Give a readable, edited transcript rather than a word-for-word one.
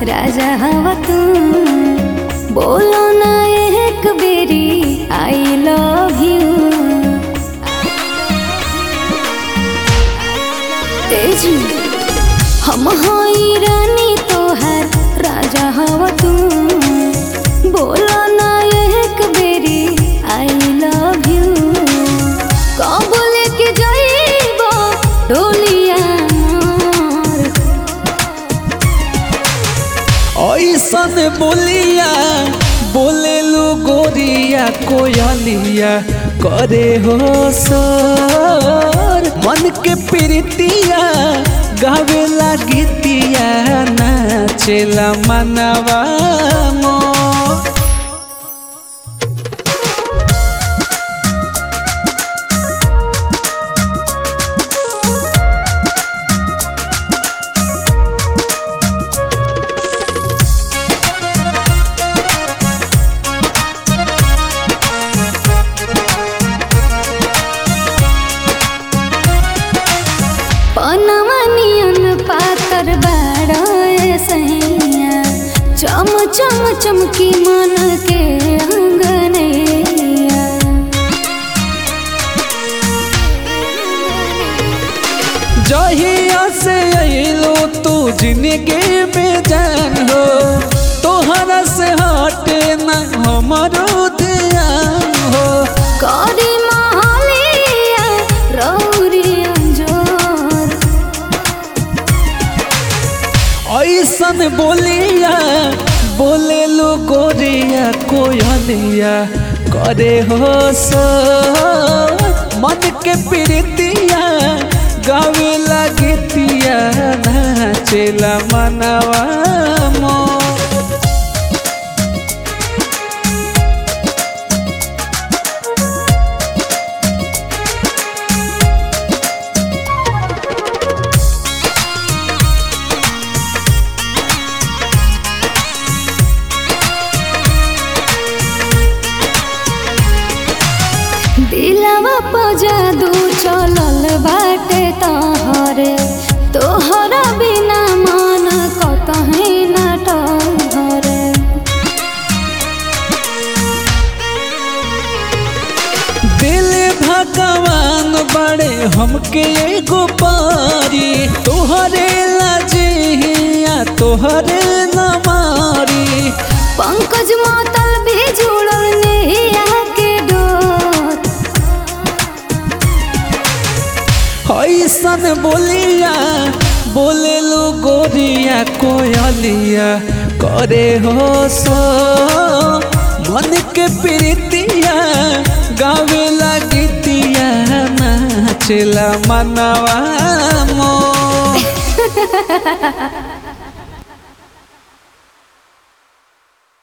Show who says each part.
Speaker 1: राजा हवा तू बोलो ना एक बेरी आई लव यू। तेजी हम हई रानी तोहार राजा हवा तू बोलो ना एक बेरी आई लव यू। कब लेके जाइबो डोलिया
Speaker 2: ऐसन बोलिया बोले लो गोरिया कोयलिया करे हो सर मन के प्रीतिया गावेला गीतिया नाचेला मनवा मो।
Speaker 1: पनवनियन पातर बाड़े सैया चम चम चमकी मन के अंगनैया।
Speaker 2: जहिया से अइलो तू जिंदगी में जान हो तोहरा से हटे न हमारो ध्यान हो।
Speaker 1: करी महलिया रौरिया
Speaker 2: ऐसन बोलिया बोले लो गोरिया कोयलिया करे हो सो मन के प्रीतिया गावेला गीतिया नाचेला मनवा मो।
Speaker 1: दिलवा पर जादू चलल बाटे तोहरे तोहरा बिना मन कतहीं न ठहरे।
Speaker 2: दिल भगवान बड़े हमके एगो पारी तोहरे लाजिया तोहरे न मारी।
Speaker 1: पंकज मातल भी जुड़ल नैया के डोर
Speaker 2: ऐसन बोलिया बोले लो गोरिया कोयलिया करे हो सो मन के प्रीतिया गावेला गीतिया नाचेला मनवा मो।